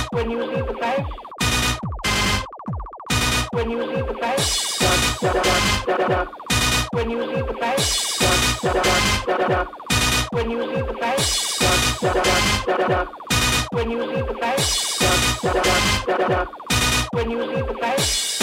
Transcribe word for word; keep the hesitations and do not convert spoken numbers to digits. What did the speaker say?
When you see the face, when you see the face, when you see the face, when you see the face, when you see the face, when you see the face.